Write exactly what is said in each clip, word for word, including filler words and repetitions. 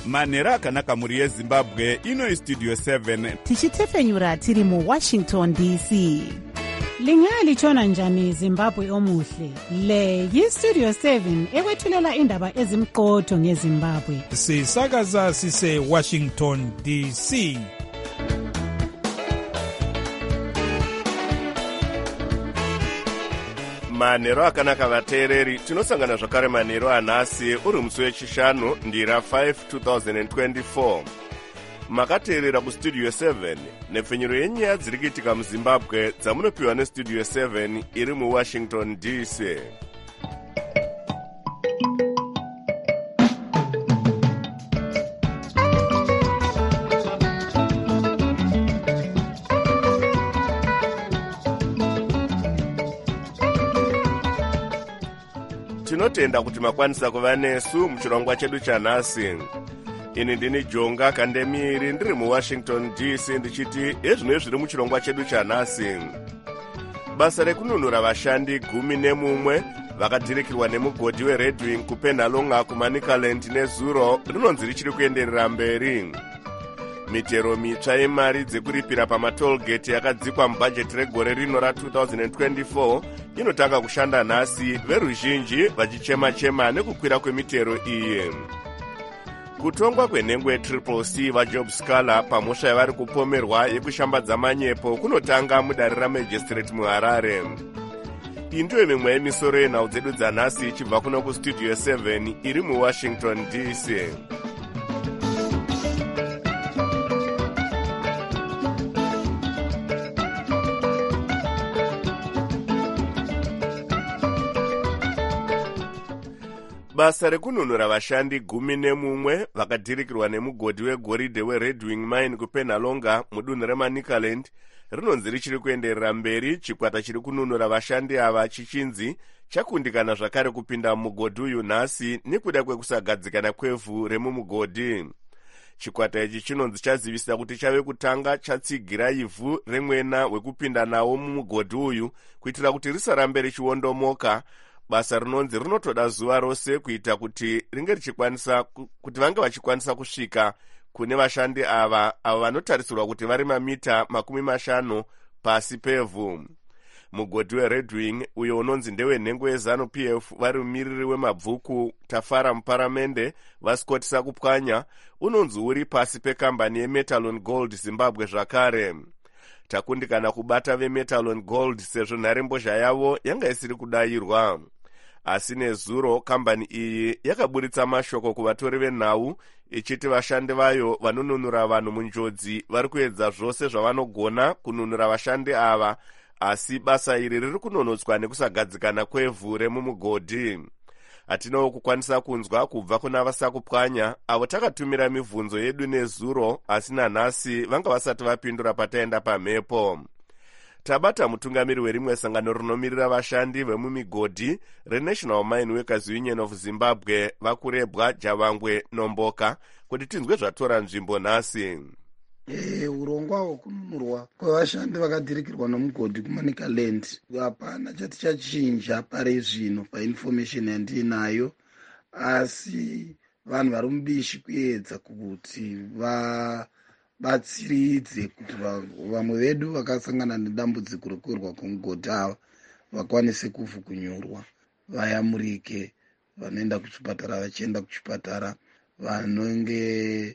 manhero akanaka mhuri yezimbabwe. Ino istudio seven tichitefenyura tiri muwashington D C. Lingalitshona njani Zimbabwe omuhle? Le yistudio seven ekwethulela indaba ezimqotho ngeZimbabwe. Sisakaza sise Washington D C. Manhero akanaka vateereri, tinosangana zvakare manhero anhasi uri musi wechishanu ndira five two thousand twenty-four. Makateerera kustudio seven nepfenyuro yenyaya dziri kuitika muZimbabwe dzamunopiwa nestudio seven iri muWashington D C. Tinotenda kuti makwanisa kuva nesu muchirongwa chedu chanhasi. Ini ndini Jonga Kandemiri ndiri muWashington D C ndichiti ezvino zviri muchirongwa chedu chanhasi. Basa rekununura vashandi gumi nemumwe vakadhirikirwa nemugodhi weRedwing kuPenhalonga kuManicaland nezuro rinonzi richiri kuenderera mberi. Mitero mitsva yemari dzekuripira pamatolgate yakadzikwa mubhajeti regore rino ra two thousand twenty-four inotanga kushanda nhasi, veruzhinji vachichema-chema nekukwira kwemitero iyi. Kutongwa kwenhengo yetriple C vaJob Scala pamhosva yavari kupomerwa yekushambadza manyepo kunotanga mudare ramajistrate muHarare. Iyi ndiyo mimwe yemisoro yenhau dzedu dzanhasi ichibva kuno kustudio seven iri muWashington D C. Basa rekununura vashandi gumi nemumwe vakadhirikirwa nemugodhi wegoridhe weRedwing Mine kuPenhalonga mudunhu reManicaland rinonzi richiri kuenderera mberi. Chikwata chiri kununura vashandi ava chichinzi chakundikana zvakare kupinda mugodhi uyu nhasi nekuda kwekusagadzikana kwevhu remumugodhi. Chikwata ichi chinonzi chazivisa kuti chave kutanga chatsigira ivhu remwena wekupinda nawo mumugodhi uyu kuitira kuti risarambe richiondomoka. Basa rinonzi rinotoda zuva rose kuita kuti ringe richikwanisa kuti vange vachikwanisa kusvika kune vashandi ava avo vanotarisirwa kuti vari mamita makumi mashanu pasi pevhu. Mugodhi weRedwing uyo unonzi ndewenhengo yeZanu P F vari mumiriri wemabvuku Tafara muparamende vaScott Sakupwanya unonzi uri pasi pekambani yeMetalon Gold Zimbabwe zvakare. Takundikana kubata veMetalon Gold sezvo nharembozha yavo yanga isiri kudayirwa. Asi nezuro kambani iyi yakaburitsa mashoko kuvatori venhau ichiti vashandi vayo vanonunura vanhu munjodzi vari kuedza zvose zvavanogona kununura vashandi ava, asi basa iri riri kunonotswa nekusagadzikana kwevhu remumugodhi. Hatinawo kukwanisa kunzwa kubva kuna vaSakupwanya avo takatumira mibvunzo yedu nezuro, asi nanhasi vanga vasati vapindura pataenda pamhepo. Tabata mutungamiri werimwe sangano rinomirira vashandi vemumigodhi reNational Mine Workers Union of Zimbabwe vakurebwa Javangwe Nomboka kuti tinzwe zvatora nzvimbo nhasi. E, urongwa hwekununurwa kwevashandi vakadhirikirwa nomugodhi kuManicaland hapana chati chachinja pari zvino painformation yandinayo, asi vanhu vari mubishi kuedza kuti va batsiridze kuti vamwe vedu vakasangana nedambudziko rekuwirwa kwemugodhi ava vakwanise kuvhukunyurwa, vayamurike, vanoenda kuchipatara vachienda kuchipatara, vanenge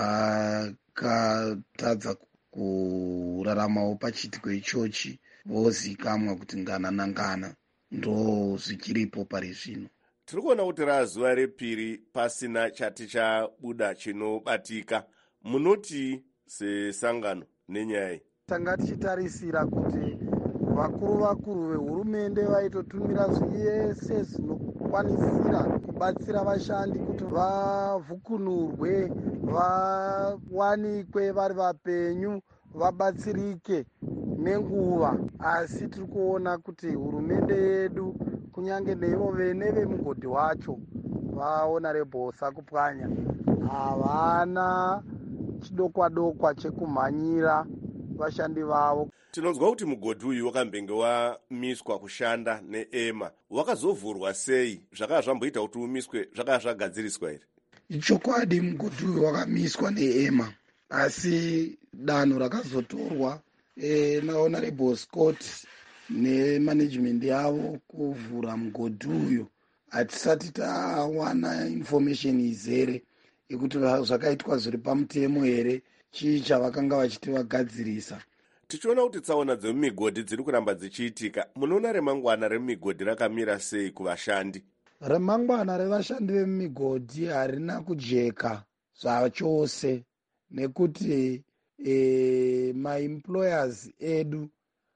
vakatadza kuraramawo pachiitiko ichochi vozikamwa kuti ngana nangana. Ndo zvichiripo pari zvino. Tiri kuona kuti razuva repiri pasina chati chabuda chinobatika. Munoti sesangano nenyaya tanga tichitarisira kuti vakuru vakuru vehurumende vaitotumira zvese zvinokwanisira kubatsira vashandi kuti vavhukunurwe, vawanikwe vari vapenyu, vabatsirike nenguva. Asi tiri kuona kuti hurumende yedu kunyange neivo vene vemugodhi wacho vaHonorable Sakupwanya havana chidokwa-dokwa chekumhanyira vashandi vavo. Tinonzwa kuti mugodhi uyu wakambenge wamiswa kushanda neEma wakazovhurwa sei? Zvakava zvamboita kuti umiswe, zvakava zvagadziriswa here? ichokwadi mugodhi uyu wakamiswa neema, asi danho rakazotorwa e, nahonorable Scott nemanagement yavo kuvhura mugodhi uyu hatisati tawana information izere yekuti zvakaitwa zviri pamutemo here, chii chavakanga vachiti vagadzirisa. tichiona kuti tsaona dzemumigodhi dziri kuramba dzichiitika, munoona remangwana remumigodhi rakamira sei kuvashandi? Remangwana revashandi vemumigodhi harina kujeka zvachose, nekuti e, maemployers edu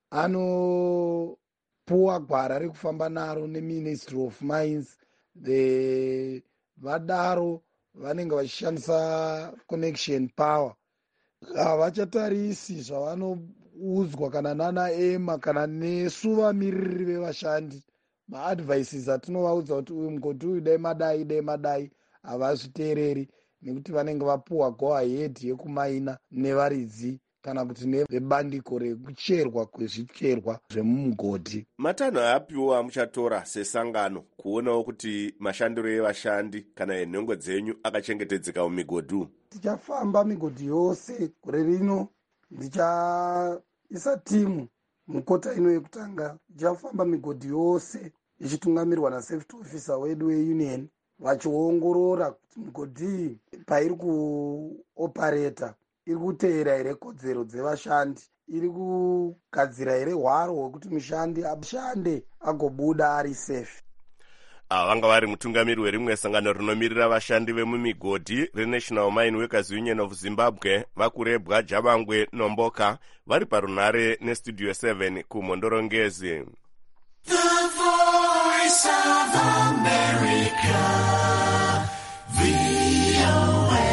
anopuwa gwara rekufamba naro neministry of mines. The vadaro vanenge vachishandisa connection power, havachatarisi zvavanoudzwa kana nana ema kana nesu vamiriri vevashandi. Maadvices atinovaudza kuti uyu mugodhi uyu dai madai dai madai havazviteereri, nekuti vanenge vapuwa go ahead yekumaina nevaridzi kana kuti nevebandiko rekucherwa kwezvicherwa zvemumugodhi. Matanho apiwa amuchatora sesangano kuonawo kuti mashandiro evashandi kana enhongo dzenyu akachengetedzeka mumigodhi? Tichafamba migodhi yose gore rino, ndichaisa timu mukota ino yekutanga, tichafamba migodhi yose ichitungamirwa nasafety officer wedu weunion, vachiongorora kuti migodhi pairi kuopareta iri kuteera here kodzero dzevashandi, iri kugadzira here hwaro hwekuti mushandi ashande agobuda ari safe. Ava vanga vari mutungamiri werimwe sangano rinomirira vashandi vemumigodhi reNational Mine Workers Union of Zimbabwe, vakurebwa Jabangwe Nomboka, vari parunhare nestudio seven kumhondorongezi. The Voice of America, V O A.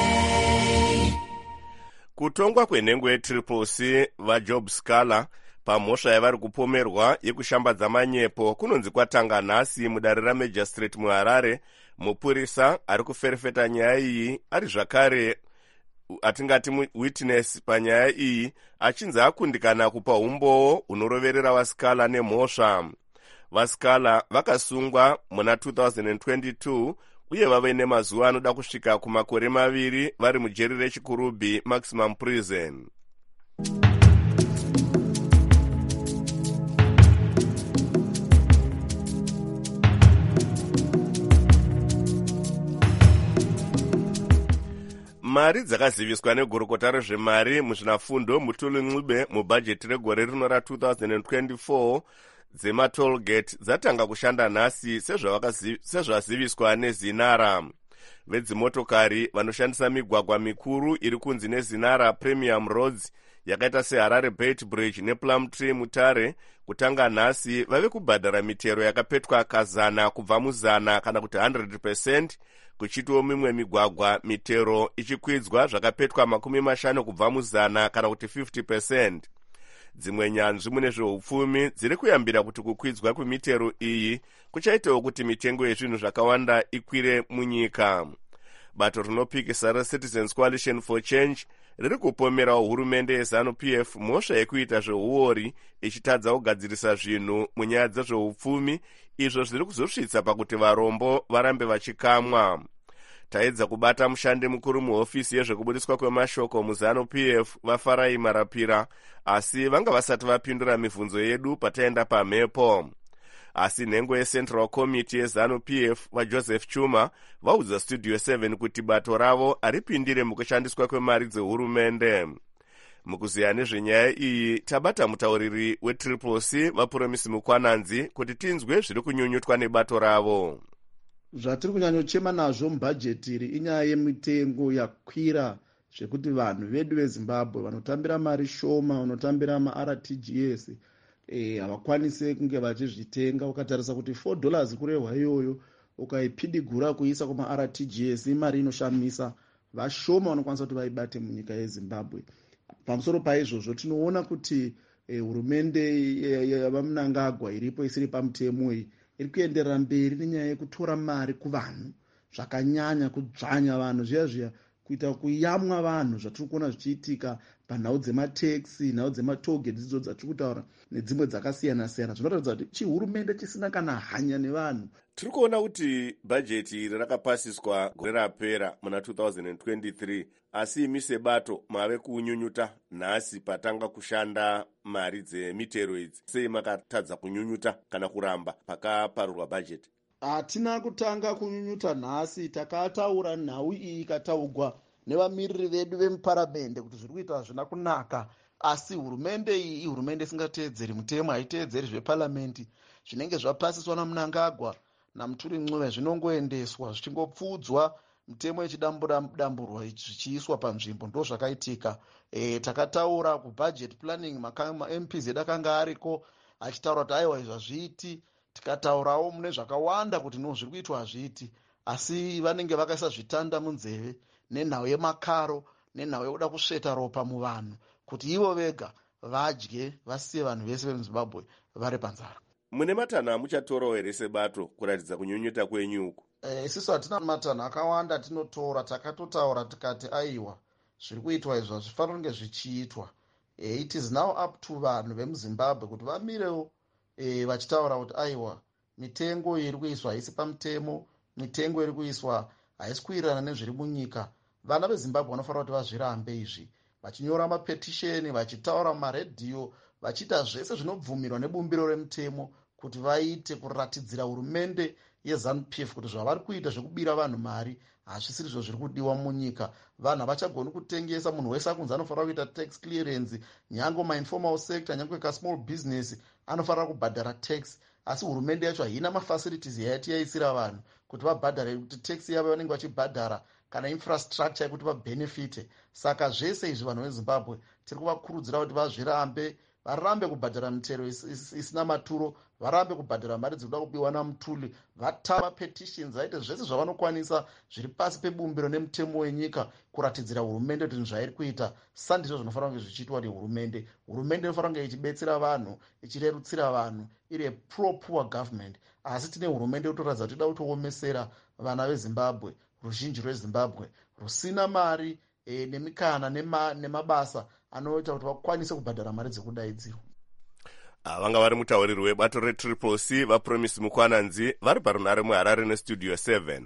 Kutongwa kwenhengo yetriple C vaJob Scala pamhosva yavari kupomerwa yekushambadza manyepo kunonzi kwatanga nhasi mudare raMagistrate muHarare. Mupurisa ari kuferefeta nyaya iyi ari zvakare atingati witness panyaya iyi, achinzi akundikana kupa umboo hunoroverera vaScala nemhosva. VaScala vakasungwa muna two thousand twenty-two uye vave nemazuva anoda kusvika kumakore maviri vari mujeri rechikurubhi maximum prison. Mari dzakaziviswa negurukota rezvemari muzvinafundo Mutulu Ncube mubhajeti regore rino ra two thousand twenty-four dzematollgate dzatanga kushanda nhasi sezvaziviswa neZinara. Vedzimotokari vanoshandisa migwagwa mikuru iri kunzi neZinara Premium Roads yakaita seHarare Beit Bridge nePlumtree Mutare kutanga nhasi vave kubhadhara mitero yakapetwa kazana kubva muzana kana kuti one hundred percent, kuchitiwo mimwe migwagwa mitero ichikwidzwa zvakapetwa makumi mashanu kubva muzana kana kuti fifty percent. Dzimwe nyanzvi mune zveupfumi dziri kuyambira kuti kukwidzwa kwemitero iyi kuchaitawo kuti mitengo yezvinhu zvakawanda ikwire munyika. Bato rinopikisa reCitizens Coalition for Change riri kupomerawo hurumende yeZanu P F mhosva yekuita zveuori ichitadza kugadzirisa zvinhu munyaya dzezveupfumi, izvo zviri kuzosvitsa pakuti varombo varambe vachikamwa. Taedza kubata mushandi mukuru muhofisi yezvekubudiswa kwemashoko muZanu P F vaFarai Marapira, asi vanga vasati vapindura mibvunzo yedu pataenda pamhepo. Asi nhengo yeCentral Committee yeZanu P F vaJoseph Chuma vaudza Studio seven kuti bato ravo haripindire mukushandiswa kwemari dzehurumende. Mukuziya nezvenyaya iyi tabata mutauriri wetriple C vaPuromisi Mukwananzi kuti tinzwe zviri kunyunyutwa nebato ravo. Zvatiri kunyanyochema nazvo mubhajeti iri inyaya yemitengo yakwira zvekuti vanhu vedu veZimbabwe vanotambira mari shoma, vanotambira maR T G S havakwanise e, kunge vachizvitenga. Ukatarisa kuti four dollars kurehwa iyoyo ukaipidigura kuisa kumaR T G S imari inoshamisa. Vashoma vanokwanisa kuti vaibate munyika yeZimbabwe. Pamusoro paizvozvo tinoona kuti hurumende yavaMnangagwa iripo isiri pamutemo iyi iri kuenderera mberi nenyaya yekutora mari kuvanhu zvakanyanya, kudzvanya vanhu zviya zviya, kuita kuyamwa vanhu zvatiri kuona zvichiitika panhau dzemateksi, nhau dzematogeti dzidzo dzatiri kutaura nedzimwe dzakasiyana siyana. Zvinoratidza kuti chihurumende chisina kana hanya nevanhu. Tiri kuona kuti bhajeti iri rakapasiswa gore rapera muna two thousand twenty-three, asi imi sebato mave kunyunyuta nhasi patanga kushanda mari dzemitero idzi. Sei makatadza kunyunyuta kana kuramba pakaparurwa bhajeti? Hatina kutanga kunyunyuta nhasi, takataura nhau iyi ikataurwa nevamiriri vedu vemuparamende kuti zviri kuita hazvina kunaka, asi hurumende iyi hurumende isingateedzeri mutemo, haiteedzeri zveparamende. Zvinenge zvapasiswa naMnangagwa naMuturi Ncube zvinongoendeswa zvichingopfudzwa, mitemo ichidamburwa zvichiiswa panzvimbo. Ndo zvakaitika. E, takataura kubudget planning, ma-M Ps edu akanga ariko achitaura kuti aiwa izvi hazviiti. Tikataurawo mune zvakawanda kuti no zviri kuitwa hazviiti, asi vanenge vakaisa zvitanda munzeve nenhau yemakaro nenhau yekuda kusveta ropa muvanhu kuti ivo vega vadye vasiye vanhu vese vemuZimbabwe vari panzara. Mune matanho amuchatorawo here sebato kuratidza kunyunyuta kwenyu uku? E, isisu hatina matanho akawanda tinotora. Takatotaura tikati aiwa zviri kuitwa izvo hazvifanira kunge zvichiitwa. E, it is now up to vanhu vemuZimbabwe kuti vamirewo e, vachitaura kuti aiwa mitengo iri kuiswa haisi pamutemo, mitengo iri kuiswa haisi kuwirirana nezviri munyika. Vana veZimbabwe vanofanira kuti vazvirambe izvi, vachinyora mapetisheni, vachitaura mumaredhiyo, vachiita zvese zvinobvumirwa nebumbiro remutemo kuti vaite kuratidzira hurumende yeZANU P F kuti zvavari kuita zvekubira vanhu mari hazvisiri zvo zviri kudiwa munyika. Vanhu havachagoni kutengesa, munhu wese akunzi anofanira kuita tax clearance, nyange mainformal sector, nyange kasmall business anofanira kubhadhara tax, asi hurumende yacho haina mafacilities yayati yaisira vanhu kuti vabhadhare, kuti tax yavo vanenge vachibhadhara kana infrastructure yekuti vabenefite. Saka zvese izvi vanhu veZimbabwe tiri kuvakurudzira kuti vazvirambe, varambe kubhadhara mitero isina maturo, varambe kubhadhara mari dzinoda kubiwa naMutuli, vatava petitions, vaite zvese zvavanokwanisa zviri pasi pebumbiro nemutemo wenyika kuratidzira hurumende kuti zvairi kuita sandizvo zvinofanira kunge zvichiitwa nehurumende. Hurumende inofanira kunge ichibetsera vanhu, ichirerutsira vanhu, iri pro poor government. Asi tine hurumende kutoratidza kuti ida kutoomesera vana veZimbabwe, ruzhinji rweZimbabwe rusina mari e, nemikana nema, nemabasa anoita kuti vakwanise kubhadhara mari dzekudaidzirwa. Vanga vari mutauriri webato reTriple C vaPromise Mukwananzi vari parunhare muHarare nestudio seven.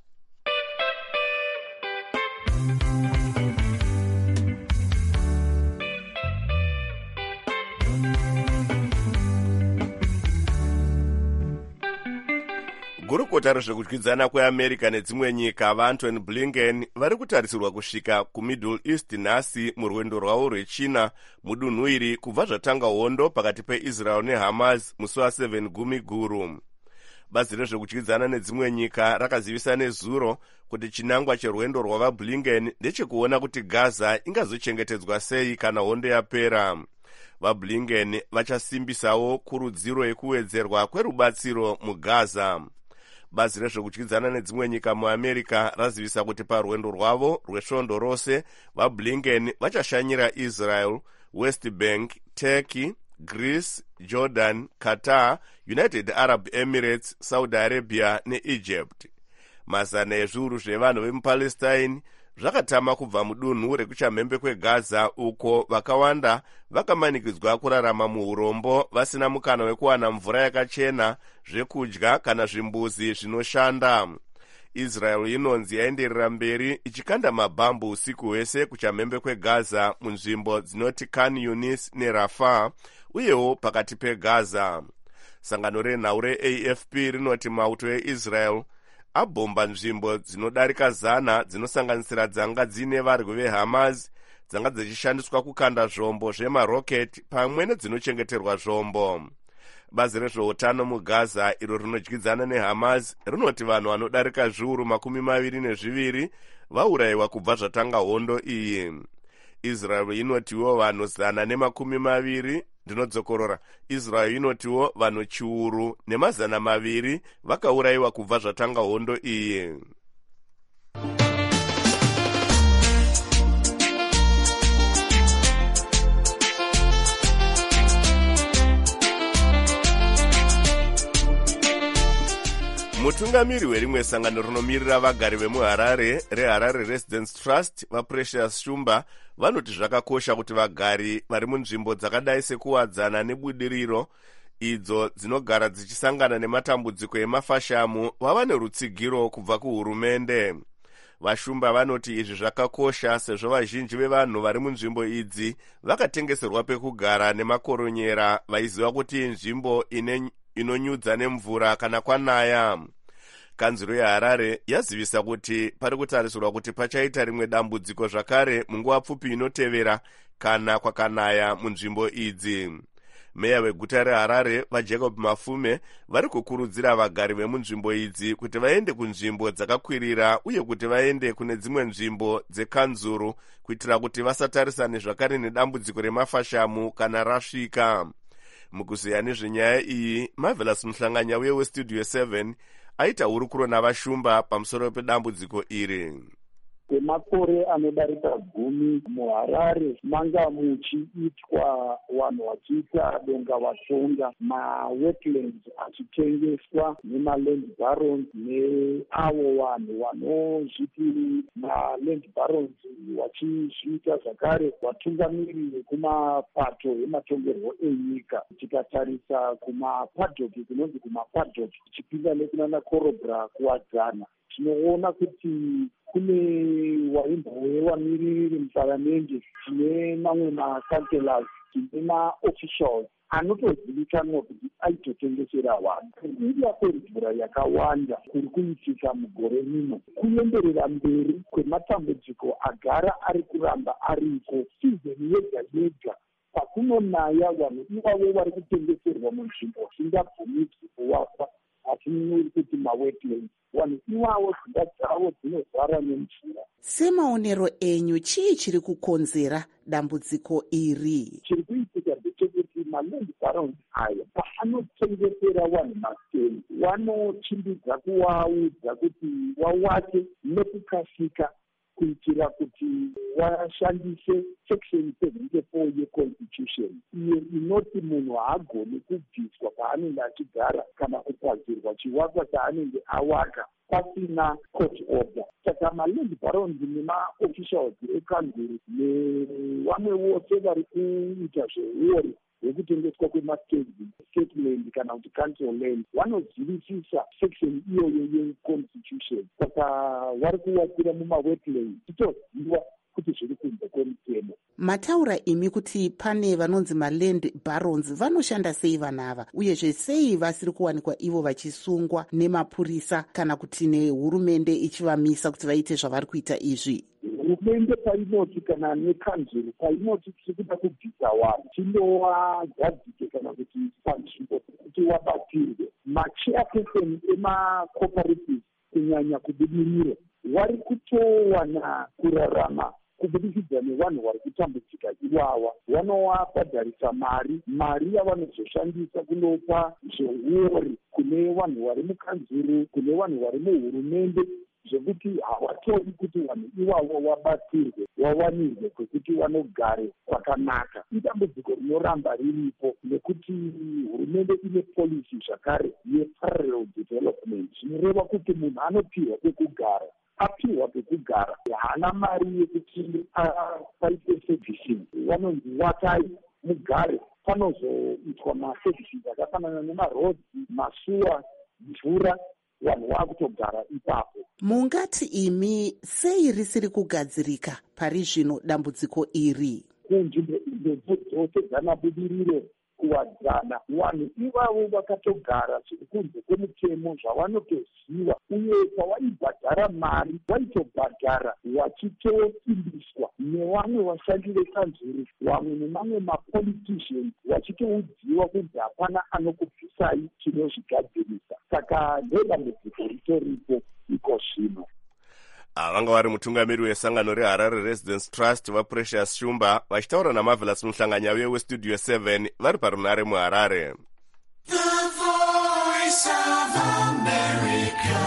Gurukota rezvekudyidzana kweAmerica nedzimwe nyika vaAntony Blinken vari kutarisirwa kusvika kuMiddle East nhasi murwendo rwavo rwechina mudunhu iri kubva zvatanga hondo pakati peIsrael neHamas musi wa7 gumi guru. Bazi rezvekudyidzana nedzimwe nyika rakazivisa nezuro kuti chinangwa cherwendo rwavaBlinken ndechekuona kuti Gaza ingazochengetedzwa sei kana hondo yapera. VaBlinken vachasimbisawo kurudziro yekuwedzerwa kwerubatsiro muGaza. Bazi rezvekudyidzana nedzimwe nyika muAmerica razivisa kuti parwendo rwavo rwesvondo rose vaBlinken vachashanyira Israel, West Bank, Turkey, Greece, Jordan, Qatar, United Arab Emirates, Saudi Arabia neEgypt. Mazana ezviuru zvevanhu vemuPalestine zvakatama kubva mudunhu rekuchamhembe kweGaza uko vakawanda vakamanikidzwa kurarama muurombo vasina mukana wekuwana mvura yakachena, zvekudya kana zvimbuzi zvinoshanda. Israel inonzi yaenderera mberi ichikanda mabhambu usiku hwese kuchamhembe kweGaza munzvimbo dzinoti Khan Yunis neRafah uyewo pakati peGaza. Sangano renhau reA F P rinoti mauto eIsrael abhomba nzvimbo dzinodarika zana dzinosanganisira dzanga dzine varwi veHamas dzanga dzichishandiswa kukanda zvombo zvemaroketi pamwe nedzinochengeterwa zvombo. Bazi rezveutano muGaza iro rinodyidzana neHamas rinoti vanhu vanodarika zviuru makumi maviri nezviviri vaurayiwa kubva zvatanga hondo iyi. Israel inotiwo vanhu zana nemakumi maviri ndinodzokorora Israel inotiwo vanhu chiuru nemazana maviri vakaurayiwa kubva zvatanga hondo iyi. mutungamiri werimwe sangano rinomirira vagari vemuharare reharare residence trust vaprecious shumba vanoti zvakakosha kuti vagari vari munzvimbo dzakadai sekuwadzana nebudiriro idzo dzinogara dzichisangana nematambudziko emafashamu vava nerutsigiro kubva kuhurumende. Vashumba vanoti izvi zvakakosha sezvo vazhinji vevanhu vari munzvimbo idzi vakatengeserwa pekugara nemakoronyera vaiziva kuti nzvimbo ine inonyudza nemvura kana kwanaya. Kanzuro yeHarare yazivisa kuti pari kutarisirwa kuti pachaita rimwe dambudziko zvakare munguva pfupi inotevera kana kwakanaya munzvimbo idzi. Meya weguta reHarare vaJacob Mafume vari kukurudzira vagari vemunzvimbo idzi kuti vaende kunzvimbo dzakakwirira uye kuti vaende kune dzimwe nzvimbo dzekanzuru kuitira kuti vasatarisane zvakare nedambudziko remafashamu kana rasvika. Mukuziya nezvenyaya iyi, Marvelous Muhlanganya westudio seven aita hurukuro navashumba pamusoro pedambudziko iri. Kwemakore anodarika gumi muHarare manga muchiitwa vanhu vachiita donga vatonga mawetlands achitengeswa nemaland barons neavo vanhu vanozviti maland barons vachizviita zvakare vatungamiri vekumapato ematongerwo enyika. Tikatarisa kumapadhoki kunonzi kumapadhoki tichipinda nekunana korobra kuwadzana tinoona kuti kune waimbowevamiririri muparamende tine mamwe makanselas tine maofficials anotozivikanwa kuti aitotengesera vanhu. Iriya kwemvura yakawanda kuri kuitika mugore rino kuenderera mberi kwematambudziko agara ari kuramba ariko. Sizoni yega yega pakunonaya vanhu ivavo vari kutengeserwa munzvimbo dzingabvumiki kuvakwa atinori kuti mawetlands vanhu ivavo dzimba dzavo dzinovhara nemvura. Semaonero enyu chii chiri kukonzera dambudziko iri? Chiri kuitika ndechekuti maland barons aya paanotengesera vanhu mastengi vanochimbidza kuvaudza kuti vawake nekukasika kuitira kuti vashandise section seventy-four yeconstitution iyo inoti munhu haagoni kubviswa paanenge achigara kana kupadzirwa chivakwa chaanenge awaka pasina court order. Saka maland barons nemaofficials ekanzuru nevamwe vose vari kuita zveuori hwekutengeswa kwemastateland kana kuti council land vanozivisisa section iyoyo yeconstitution. Saka vari kuwakira mumawetlands titoziva kuti zviri kunze kwemutemo. Mataura imi kuti pane vanonzi maland barons vanoshanda sei vanava uyezve sei vasiri kuwanikwa ivo vachisungwa nemapurisa kana kuti nehurumende ichivamisa kuti vaite zvavari kuita izvi? Hurumende painoti kana nekanzuru painoti tiri kuda kubvisa vanhu tinovagadzike kana kuti panzvimbo kuti vabatirwe. Machairperson emacooperative kunyanya kubudiriro vari kutowana kurarama kubudikidza nevanhu vari kutambudzika ivava. Vanovabhadharisa mari mari yavanozoshandisa kunopa zveuori kune vanhu vari mukanzuru kune vanhu vari muhurumende zvekuti havatori kuti vanhu ivavo vabatsirwe vawanirwe kwekuti vanogare kwakanaka. Idambudziko rinoramba riripo nekuti hurumende ine policy zvakare yeparallel development zvinoreva kuti munhu anopiwa pekugara apiwa pekugara haana mari yekuti apaite services. Vanonzi wakai mugare panozoitwa maservices akafanana nemarodzi masuwa mvura vanhu vakutogara ipapo. Mungati imi sei risiri kugadzirika pari zvino dambudziko iri? Kunzvimbo idzo dzose dzamabudiriro kuwadzana vanhu ivavo vakatogara zviri kunze kwemutemo zvavanotoziva uye pavaibhadhara mari vaitobhadhara vachitosimbiswa nevamwe vashandi vekanzuru vamwe nemamwe mapoliticians vachitoudziwa kuti hapana anokubvisai chinozvigadzirisa. Saka ndedambudziko ritoripo iko zvino. Vanga vari mutungamiri wesangano reHarare Residence Trust vaPrecious Shumba vachitaura naMarvelous Muhlanganya westudio seven vari parunare muHarare. The Voice of America,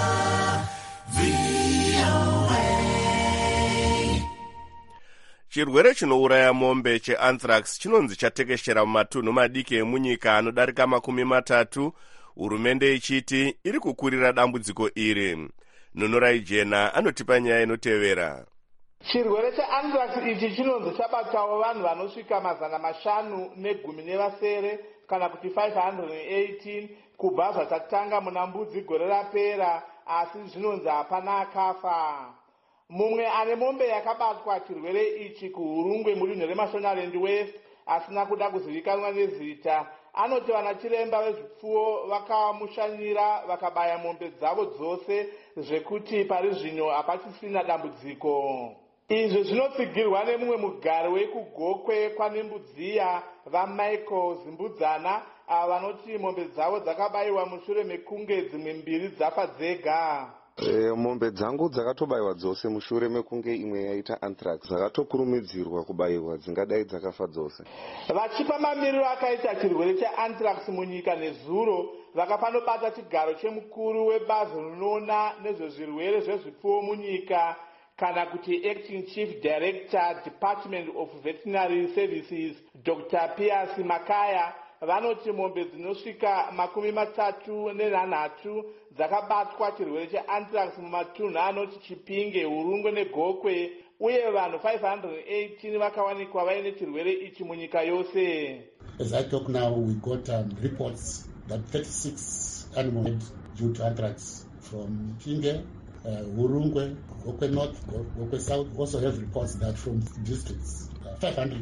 V O A. Chirwere chinouraya mombe cheanthrax chinonzi chatekeshera mumatunhu madiki emunyika anodarika makumi matatu hurumende ichiti iri kukurira dambudziko iri. Nunurai Jena anotipa nyaya inotevera. Chirwere cheanthrax ichi chinonzi chabatawo vanhu vanosvika mazana mashanu negumi nevasere kana kuti five hundred eighteen kubva zvachatanga muna Mbudzi gore rapera, asi zvinonzi hapana akafa. Mumwe ane mombe yakabatwa chirwere ichi kuHurungwe mudunhu reMashonaland West asina kuda kuzivikanwa nezita, anoti vanachiremba vezvipfuwo vakamushanyira vakabaya mombe dzavo dzose zvekuti pari zvino hapachisina dambudziko. Izvi zvinotsigirwa nemumwe mugari wekugokwe kwaNembudziya vaMichael Zimbudzana, ava vanoti mombe dzavo dzakabayiwa mushure mekunge dzimwe mbiri dzafa dzega. E, mombe dzangu dzakatobayiwa dzose mushure mekunge imwe yaita anthrax dzakatokurumidzirwa kubayiwa dzingadai dzakafa dzose. Vachipa mamiriro akaita chirwere cheanthrax munyika nezuro, vakapanobata chigaro chemukuru webazi rinoona nezvezvirwere zvezvipfuwo munyika kana kuti acting chief director Department of Veterinary Services Doctor Piers Makaya, vanoti mombe dzinosvika makumi matatu nenhanhatu dzakabatwa chirwere cheanthrax mumatunhu anoti Chipinge, Hurungwe neGokwe, uye vanhu five hundred eighteen vakawanikwa vaine chirwere ichi munyika yose. As I talk now, we got um, reports that thirty-six animals due to anthrax from Chipinge, uh, Hurungwe, Gokwe North, Gokwe South. Also have reports that from districts, uh, five hundred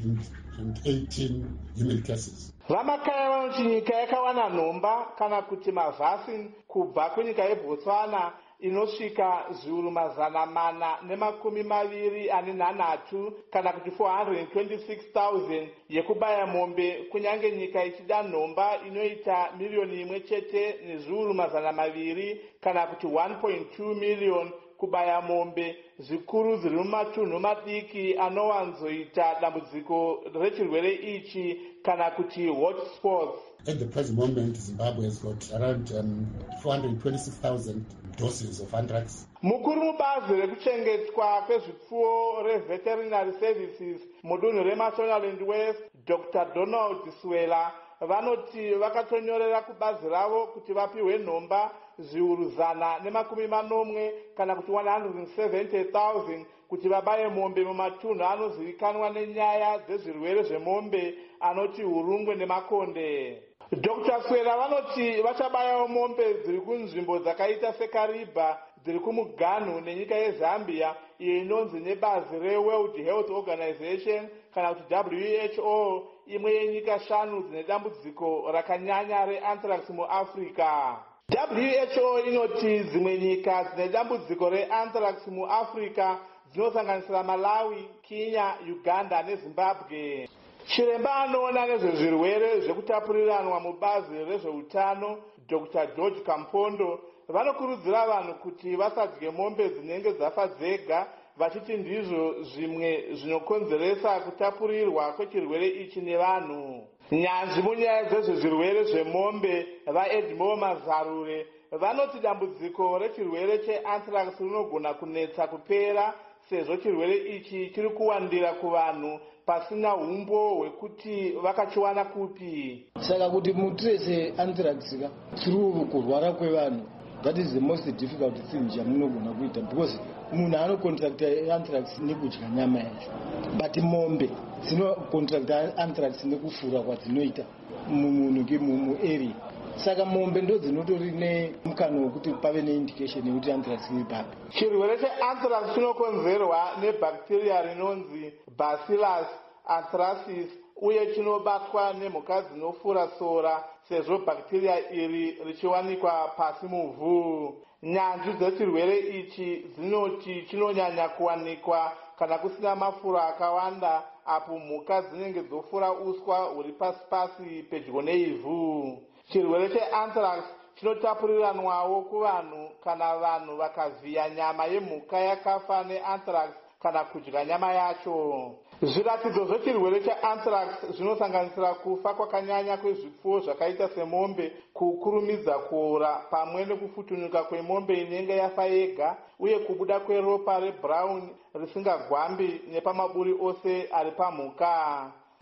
eighteen human cases. Vamakaya vanoti nyika yakawana nhomba kana kuti mavhasi kubva kunyika yeBotswana inosvika zviuru mazana mana nemakumi maviri ane nhanhatu kana kuti four hundred twenty-six thousand yekubaya mombe, kunyange nyika ichida nhomba inoita miriyoni imwe chete nezviuru mazana maviri kana kuti one point two million kubaya mombe, zvikuru zviri mumatunhu madiki anowanzoita dambudziko rechirwere ichi kana kuti hotspots. At the present moment, Zimbabwe has got around um, four hundred twenty-six thousand doses of anthrax. Mukuru mubazi rekuchengetwa kwezvipfuwo reVeterinary Services mudunhu reMashonaland West Doctor Donald Swela vanoti vakatonyorera kubazi ravo kuti vapiwe nhomba zviuru zana nemakumi manomwe kana kuti one hundred seventy thousand kuti vabaye mombe mumatunhu anozivikanwa nenyaya dzezvirwere zvemombe anoti Hurungwe nemakonde. Doctor Swela vanoti vachabayawo mombe dziri kunzvimbo dzakaita seKariba, dziri kumuganhu nenyika yeZambia iyo inonzi nebazi reWorld Health Organization kana kuti W H O, imwe yenyika shanu dzine dambudziko rakanyanya reanthrax muAfrica. W H O inoti dzimwe nyika dzine dambudziko reanthrax muAfrica dzinosanganisira Malawi, Kenya, Uganda neZimbabwe. Chiremba anoona nezvezvirwere zvekutapuriranwa mubazi rezveutano Doctor George Kampondo vanokurudzira vanhu kuti vasadye mombe dzinenge dzafa dzega, vachiti ndizvo zvimwe zvinokonzeresa kutapurirwa kwechirwere ichi nevanhu. Nyanzvi munyaya dzezvezvirwere zvemombe vaEdmore Mazarure vanoti dambudziko rechirwere cheanthrax rinogona kunetsa kupera sezvo chirwere ichi chiri kuwandira kuvanhu pasina umbo hwekuti vakachiwana kupi. Saka kuti mutirese anthrax ka through kurwara kwevanhu, that is the most difficult thing chamunogona kuita, because munhu anocontracta anthrax nekudya nyama yacho, but mombe dzinocontracta anthrax nekufura kwadzinoita mumunhu muarea. Saka mombe ndo dzinotori nemukana wekuti pave neindication yekuti anthrax iri papi. Chirwere cheanthrax chinokonzerwa nebacteria rinonzi Bacillus anthracis uye chinobatwa nemhuka dzinofura sora, sezvo bacteria iri richiwanikwa pasi muvhu. Nyanzvi dzechirwere ichi dzinoti chinonyanya kuwanikwa kana kusina mafuro akawanda, apo mhuka dzinenge dzofura uswa huri pasi pasi pedyo neivhu. Chirwere cheanthrax chinotapuriranwawo kuvanhu kana vanhu vakavhiya nyama yemhuka yakafa neanthrax kana kudya nyama yacho. Zviratidzo zvechirwere cheanthrax zvinosanganisira kufa kwakanyanya kwezvipfuwo zvakaita semombe, kukurumidza kuora pamwe nekufutunuka kwemombe inenge yafa yega, uye kubuda kweropa rebrown risingagwambi nepamaburi ose ari pamhuka.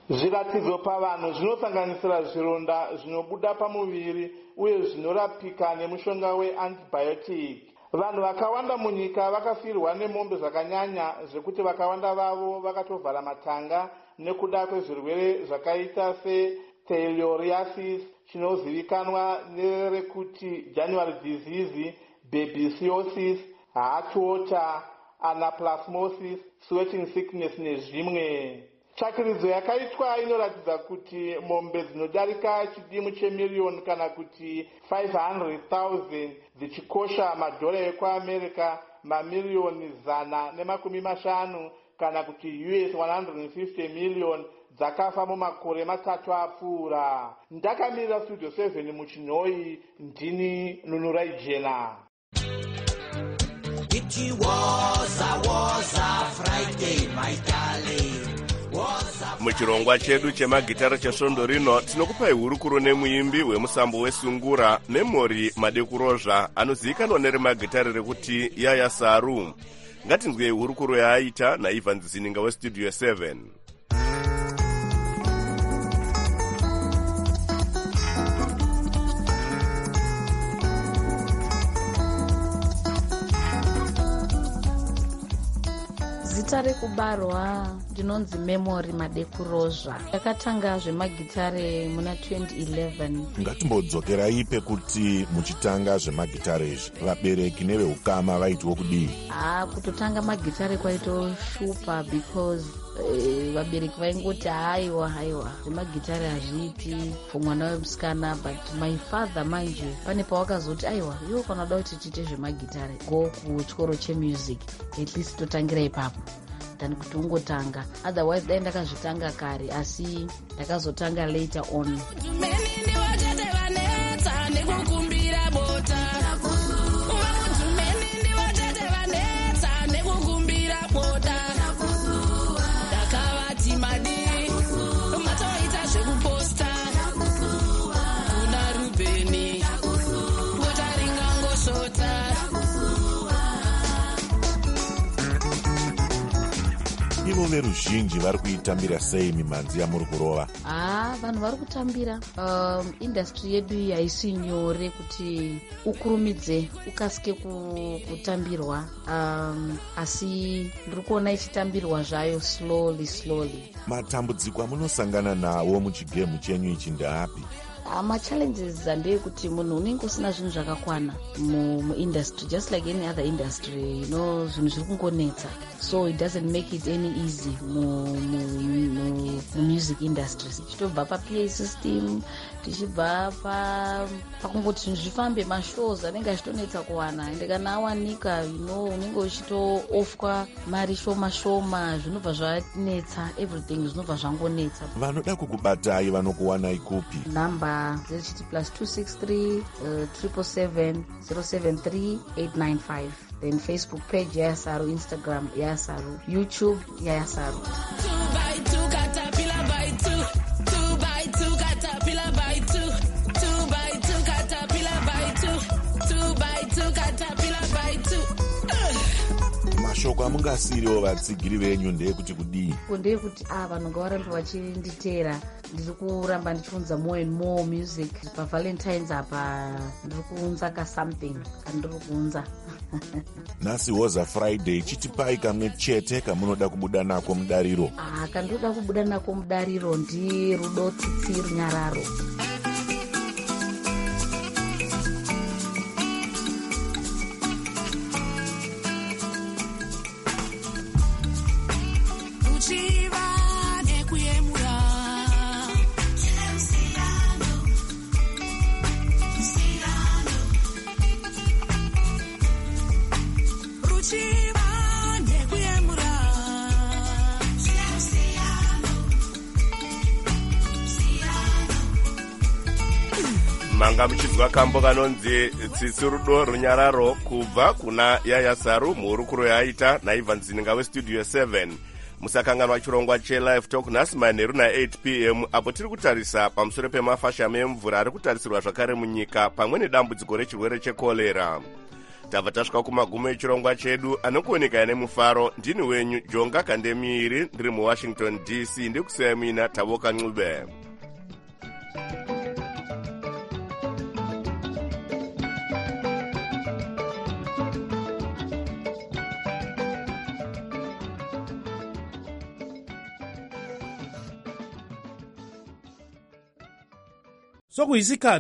zviratidzo pavanhu zvinosanganisira zvironda zvinobuda pamuviri uye zvinorapika nemushonga weantibiotic. Vanhu vakawanda munyika vakafirwa nemombe zvakanyanya zvekuti vakawanda vavo vakatovhara matanga nekuda kwezvirwere zvakaita setelioriasis, chinozivikanwa nerekuti January disease, babesiosis, heart water, anaplasmosis, sweating sickness nezvimwe. Tsvakiridzo yakaitwa inoratidza kuti mombe dzinodarika chidimu chemiliyoni kana kuti five hundred thousand dzichikosha madhora ekuamerica mamiliyoni zana nemakumi mashanu kana kuti U S one hundred fifty million dzakafa mumakore matatu apfuura. Ndakamirira studio seven muchinhoi, ndini Nunurai Jena. It was a was a Friday, my darling. Muchirongwa chedu chemagitara chesvondo rino tinokupai hurukuro nemuimbi wemusambo wesungura Memory Madekurozva anozivikanwa neremagitare rekuti Yaya Saru. Ngatinzwei hurukuro yaaita naIvan Zininga westudio seven. Zita rekubarwa ndinonzi Memory Madekurozva. Yakatanga zvemagitare muna twenty eleven. Ngatimbodzokerai pekuti muchitanga zvemagitare izvi vabereki neveukama vaitiwo kudii? Ah, kutotanga magitare kwaitoshupa because Uh, vabereki vaingoti haiwa haiwa zvemagitare hazviiti for mwana wemusikana, but my father manje pane pawakazoti aiwa iwo kana uda kuti tiite zvemagitare go kuchikoro chemusic, at least totangira ipapo than kuti ungotanga, otherwise dai ndakazvitanga kare asi ndakazotanga later on. Ivo veruzhinji vari kuitambira sei mimhanzi yamuri kurova? Ah, vanhu vari kutambira. Um, industry yedu haisi nyore kuti ukurumidze ukasike kutambirwa, um, asi ndiri kuona ichitambirwa zvayo slowly slowly. Matambudziko amunosangana nawo muchigemu chenyu ichi ndeapi? Ma-challenges ndeyekuti munhu unenge usina zvinhu zvakakwana muindustry, just like any other industry, you know, zvinhu zviri kungonetsa, so it doesn't make it any easy mu-music industry. Tichitobva pa-P A system, tichibva pakungoti zvinhu zvifambe, mashows anenge achitonetsa kuwana, ende kana awanika, you know, unenge uchitoofwa mari shoma shoma, zvinobva zvanetsa, everything zvinobva zvangonetsa. Vanoda kukubatai vanokuwanai kupi? Namba zvichiti plus two six three triple seven zero seven three eight nine five. Then Facebook page Yaya Saru, Instagram Yaya Saru, YouTube Yaya Saru. Two by two caterpillar by two, two by two caterpillar by two, two by two caterpillar by two, two by two caterpillar by two. Mashoko amungasiriwo vatsigiri venyu ndeyekuti kudii? Ndeyekuti ah vanhu ngavarambe vachinditeera. Ndiri kuramba ndichiunza more and more music. Pa Valentine's apa ndiri kuunza ka something kandiri kuunza. Nasi woza Friday chitipai kamwe chete kamunoda kubuda nako mudariro. Ah, kandoda kubuda nako mudariro ndi Rudo Tsitsi Runyararo. Manga muchizwa kambo kanonzi Tsitsi Rudo Runyararo kubva kuna Yaya Saru muhurukuro yaita naIvan Zininga westudio seven. Musakanganwa chirongwa che-Live Talk nhasi manheru na-eight p m apo tiri kutarisa pamusoro pemafashamu emvura ari kutarisirwa zvakare munyika pamwe nedambudziko rechirwere chekorera. tabva tasvika kumagumo echirongwa chedu anokuoneka nemufaro. Ndini wenyu Jonga Kandemiri, ndiri muwashington D C, ndikusiyai muina Tavoka Ncube. sokuyisikhathi